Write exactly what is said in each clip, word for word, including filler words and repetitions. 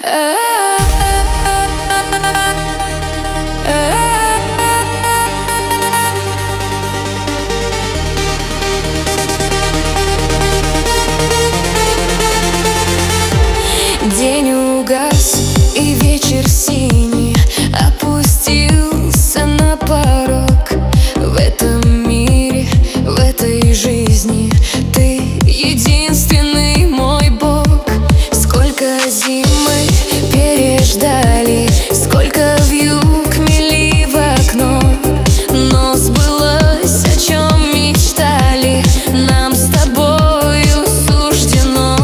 День угас, и вечер синий опустился на порог. В этом мире, в этой жизни ты единственный мой Бог. Сколько зим мы переждали, сколько вьюг мели в окно, но сбылось, о чем мечтали, нам с тобою суждено.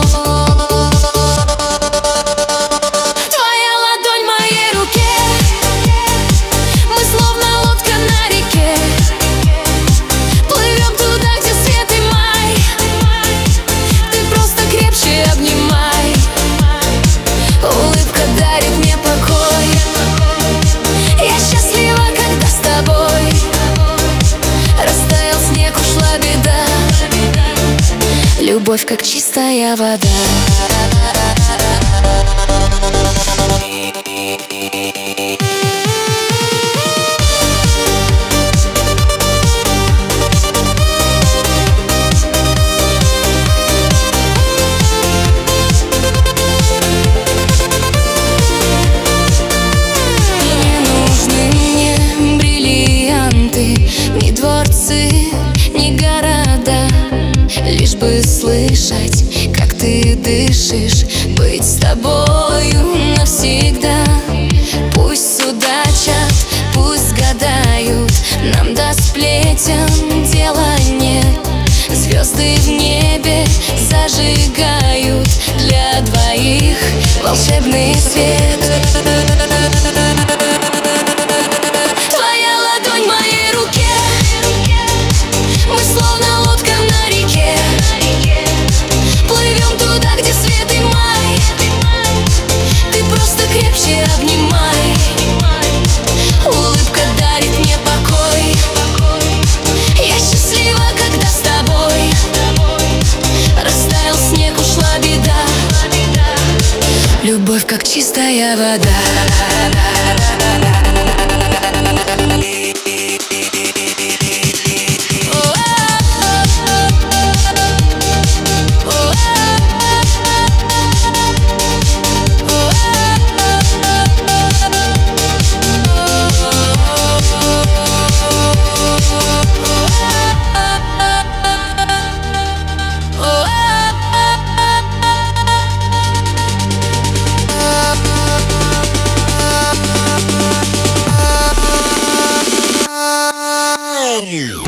Твоя ладонь в моей руке, мы словно лодка на реке, плывем туда, где свет и май. Ты просто крепче обнимай, улыбка дарит мне покой. Я счастлива, когда с тобой растаял снег, ушла беда. Любовь, как чистая вода. Не города, лишь бы слышать, как ты дышишь, быть с тобою навсегда. Пусть судачат, пусть гадают, нам до сплетен дела нет. Звезды в небе зажигают для двоих волшебный свет. Обнимай, улыбка дарит мне покой. Я счастлива, когда с тобой растаял снег, ушла беда. Любовь, как чистая вода. You.